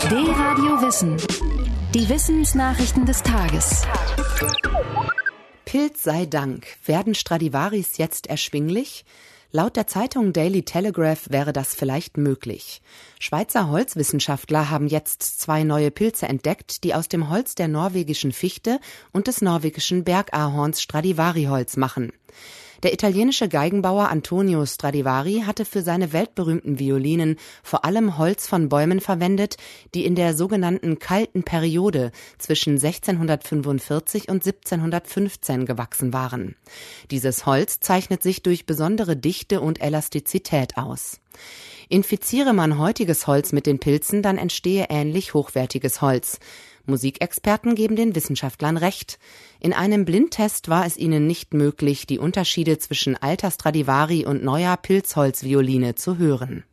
D-Radio Wissen. Die Wissensnachrichten des Tages. Pilz sei Dank. Werden Stradivaris jetzt erschwinglich? Laut der Zeitung Daily Telegraph wäre das vielleicht möglich. Schweizer Holzwissenschaftler haben jetzt 2 neue Pilze entdeckt, die aus dem Holz der norwegischen Fichte und des norwegischen Bergahorns Stradivari-Holz machen. Der italienische Geigenbauer Antonio Stradivari hatte für seine weltberühmten Violinen vor allem Holz von Bäumen verwendet, die in der sogenannten Kalten Periode zwischen 1645 und 1715 gewachsen waren. Dieses Holz zeichnet sich durch besondere Dichte und Elastizität aus. Infiziere man heutiges Holz mit den Pilzen, dann entstehe ähnlich hochwertiges Holz. Musikexperten geben den Wissenschaftlern recht. In einem Blindtest war es ihnen nicht möglich, die Unterschiede zwischen alter Stradivari und neuer Pilzholzvioline zu hören.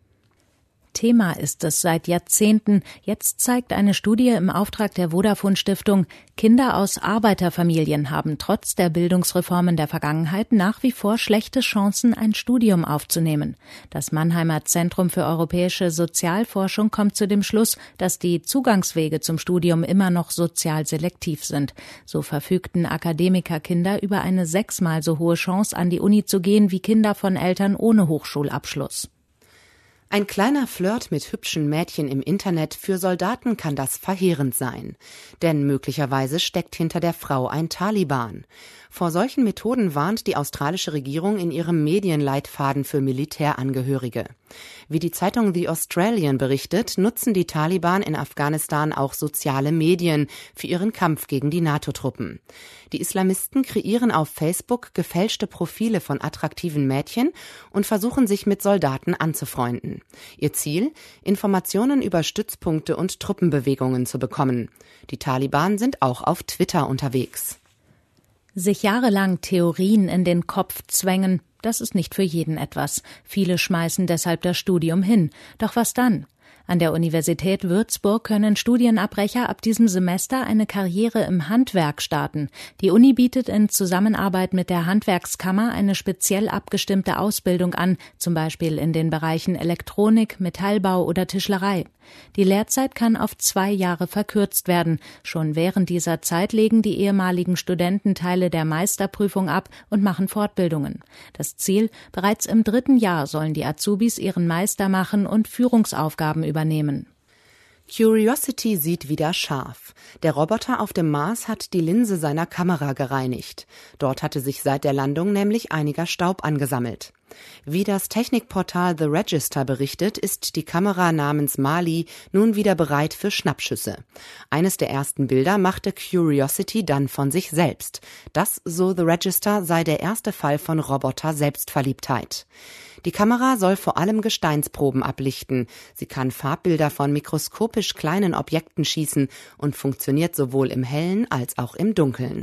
Thema ist es seit Jahrzehnten. Jetzt zeigt eine Studie im Auftrag der Vodafone-Stiftung, Kinder aus Arbeiterfamilien haben trotz der Bildungsreformen der Vergangenheit nach wie vor schlechte Chancen, ein Studium aufzunehmen. Das Mannheimer Zentrum für europäische Sozialforschung kommt zu dem Schluss, dass die Zugangswege zum Studium immer noch sozial selektiv sind. So verfügten Akademikerkinder über eine 6-mal so hohe Chance, an die Uni zu gehen, wie Kinder von Eltern ohne Hochschulabschluss. Ein kleiner Flirt mit hübschen Mädchen im Internet, für Soldaten kann das verheerend sein. Denn möglicherweise steckt hinter der Frau ein Taliban. Vor solchen Methoden warnt die australische Regierung in ihrem Medienleitfaden für Militärangehörige. Wie die Zeitung The Australian berichtet, nutzen die Taliban in Afghanistan auch soziale Medien für ihren Kampf gegen die NATO-Truppen. Die Islamisten kreieren auf Facebook gefälschte Profile von attraktiven Mädchen und versuchen sich mit Soldaten anzufreunden. Ihr Ziel? Informationen über Stützpunkte und Truppenbewegungen zu bekommen. Die Taliban sind auch auf Twitter unterwegs. Sich jahrelang Theorien in den Kopf zwängen, das ist nicht für jeden etwas. Viele schmeißen deshalb das Studium hin. Doch was dann? An der Universität Würzburg können Studienabbrecher ab diesem Semester eine Karriere im Handwerk starten. Die Uni bietet in Zusammenarbeit mit der Handwerkskammer eine speziell abgestimmte Ausbildung an, zum Beispiel in den Bereichen Elektronik, Metallbau oder Tischlerei. Die Lehrzeit kann auf 2 Jahre verkürzt werden. Schon während dieser Zeit legen die ehemaligen Studenten Teile der Meisterprüfung ab und machen Fortbildungen. Das Ziel: bereits im 3. Jahr sollen die Azubis ihren Meister machen und Führungsaufgaben übernehmen. Curiosity sieht wieder scharf. Der Roboter auf dem Mars hat die Linse seiner Kamera gereinigt. Dort hatte sich seit der Landung nämlich einiger Staub angesammelt. Wie das Technikportal The Register berichtet, ist die Kamera namens Mali nun wieder bereit für Schnappschüsse. Eines der ersten Bilder machte Curiosity dann von sich selbst. Das, so The Register, sei der erste Fall von Roboter-Selbstverliebtheit. Die Kamera soll vor allem Gesteinsproben ablichten. Sie kann Farbbilder von mikroskopisch kleinen Objekten schießen und funktioniert sowohl im Hellen als auch im Dunkeln.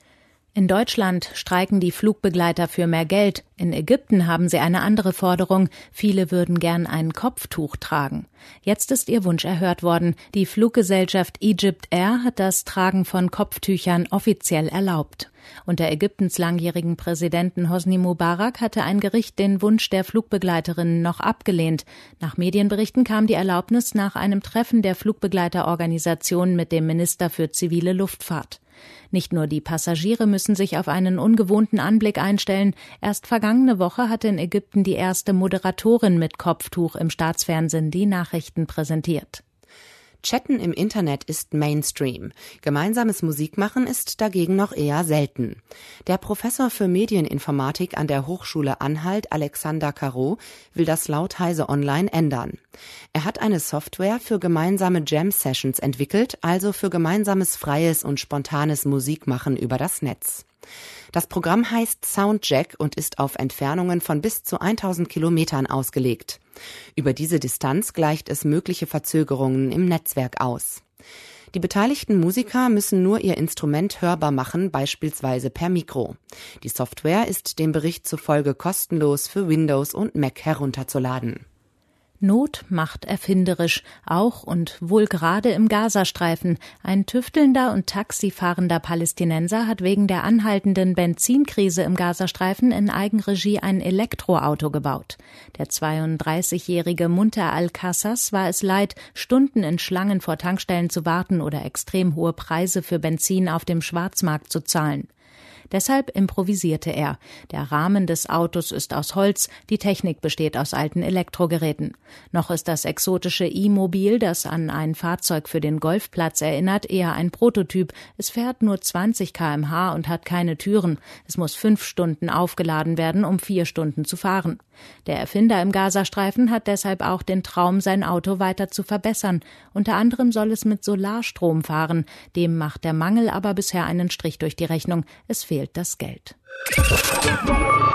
In Deutschland streiken die Flugbegleiter für mehr Geld. In Ägypten haben sie eine andere Forderung. Viele würden gern ein Kopftuch tragen. Jetzt ist ihr Wunsch erhört worden. Die Fluggesellschaft Egypt Air hat das Tragen von Kopftüchern offiziell erlaubt. Unter Ägyptens langjährigen Präsidenten Hosni Mubarak hatte ein Gericht den Wunsch der Flugbegleiterinnen noch abgelehnt. Nach Medienberichten kam die Erlaubnis nach einem Treffen der Flugbegleiterorganisation mit dem Minister für zivile Luftfahrt. Nicht nur die Passagiere müssen sich auf einen ungewohnten Anblick einstellen. Erst vergangene Woche hatte in Ägypten die erste Moderatorin mit Kopftuch im Staatsfernsehen die Nachrichten präsentiert. Chatten im Internet ist Mainstream. Gemeinsames Musikmachen ist dagegen noch eher selten. Der Professor für Medieninformatik an der Hochschule Anhalt, Alexander Caro, will das laut Heise Online ändern. Er hat eine Software für gemeinsame Jam-Sessions entwickelt, also für gemeinsames freies und spontanes Musikmachen über das Netz. Das Programm heißt Soundjack und ist auf Entfernungen von bis zu 1000 Kilometern ausgelegt. Über diese Distanz gleicht es mögliche Verzögerungen im Netzwerk aus. Die beteiligten Musiker müssen nur ihr Instrument hörbar machen, beispielsweise per Mikro. Die Software ist dem Bericht zufolge kostenlos für Windows und Mac herunterzuladen. Not macht erfinderisch, auch und wohl gerade im Gazastreifen. Ein tüftelnder und taxifahrender Palästinenser hat wegen der anhaltenden Benzinkrise im Gazastreifen in Eigenregie ein Elektroauto gebaut. Der 32-jährige Munter Al-Qassas war es leid, Stunden in Schlangen vor Tankstellen zu warten oder extrem hohe Preise für Benzin auf dem Schwarzmarkt zu zahlen. Deshalb improvisierte er. Der Rahmen des Autos ist aus Holz, die Technik besteht aus alten Elektrogeräten. Noch ist das exotische E-Mobil, das an ein Fahrzeug für den Golfplatz erinnert, eher ein Prototyp. Es fährt nur 20 km/h und hat keine Türen. Es muss 5 Stunden aufgeladen werden, um 4 Stunden zu fahren. Der Erfinder im Gazastreifen hat deshalb auch den Traum, sein Auto weiter zu verbessern. Unter anderem soll es mit Solarstrom fahren. Dem macht der Mangel aber bisher einen Strich durch die Rechnung. Es fehlt das Geld.